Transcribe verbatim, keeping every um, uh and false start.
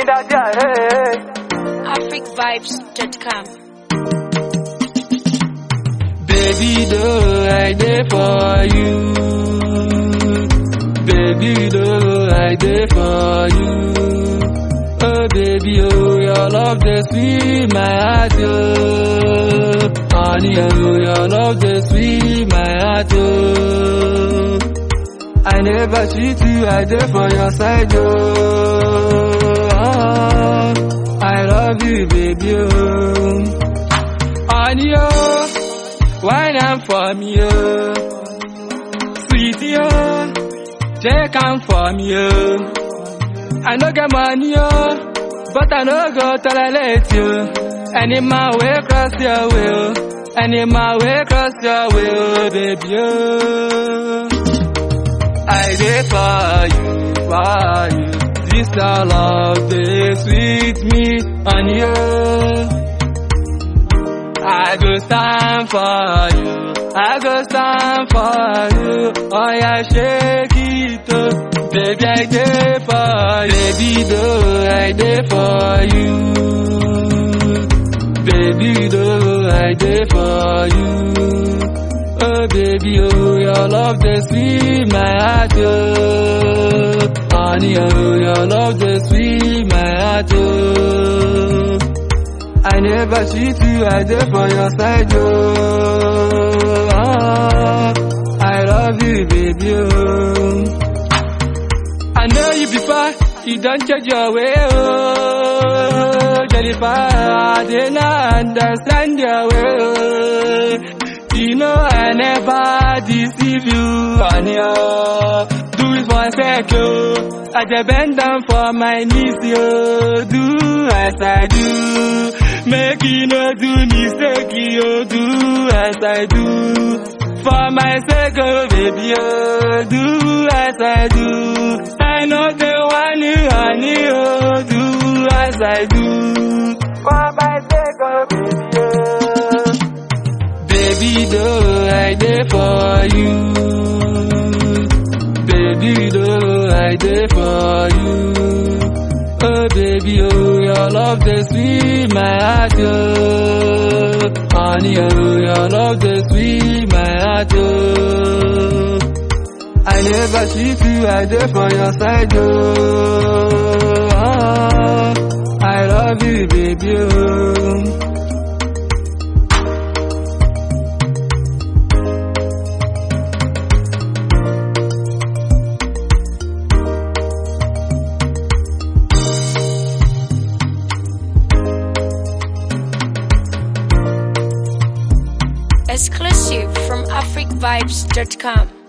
afric vibes dot com. Baby, though I dey for you. Baby, though I dey for you. Oh baby, oh your love dey sweet my heart, oh. Honey, oh your love dey sweet my heart, oh. I never cheat you, I dey for your side, oh. Ah, I love you, baby, oh. Honey, oh, wine and for me, oh. Sweetie, oh, take am for me, oh. I no get money, oh, but I no go tolerate you. Any man way cross your way, oh. Any man way cross your way, oh, baby, oh. I dey for you, for you. This your love, dey sweet me, and you. I go stand for you, I go stand for you. Oh yeah, shake it, oh. Baby, I dey for you. Baby, though I dey for you. Baby, though I dey for you. Oh baby, oh your love dey sweet my heart, oh. Honey, oh your love dey sweet my heart, oh. I never cheat you, I dey for your side, oh. Ah, I love you, baby, oh. I know you before, you don't change your way, oh. Jennifer, I did not understand your way, oh. You know I never deceive you, honey, oh. Do it for a sec, oh. I just bend down for my knees, oh. Do as I do. Make you no do mistake, oh. Do as I do. For my sake, oh, baby, oh. Do as I do. I know the one you, honey, oh. Do as I do. For my sake, oh, baby, oh. Baby, though I dey for you. Baby, though I dey for you. Oh baby, oh your love dey sweet my heart, oh. Honey, oh your love dey sweet my heart, oh. I never cheat you, I dey for your side, oh. Ah, I love you, baby, oh. Exclusive from afric vibes dot com.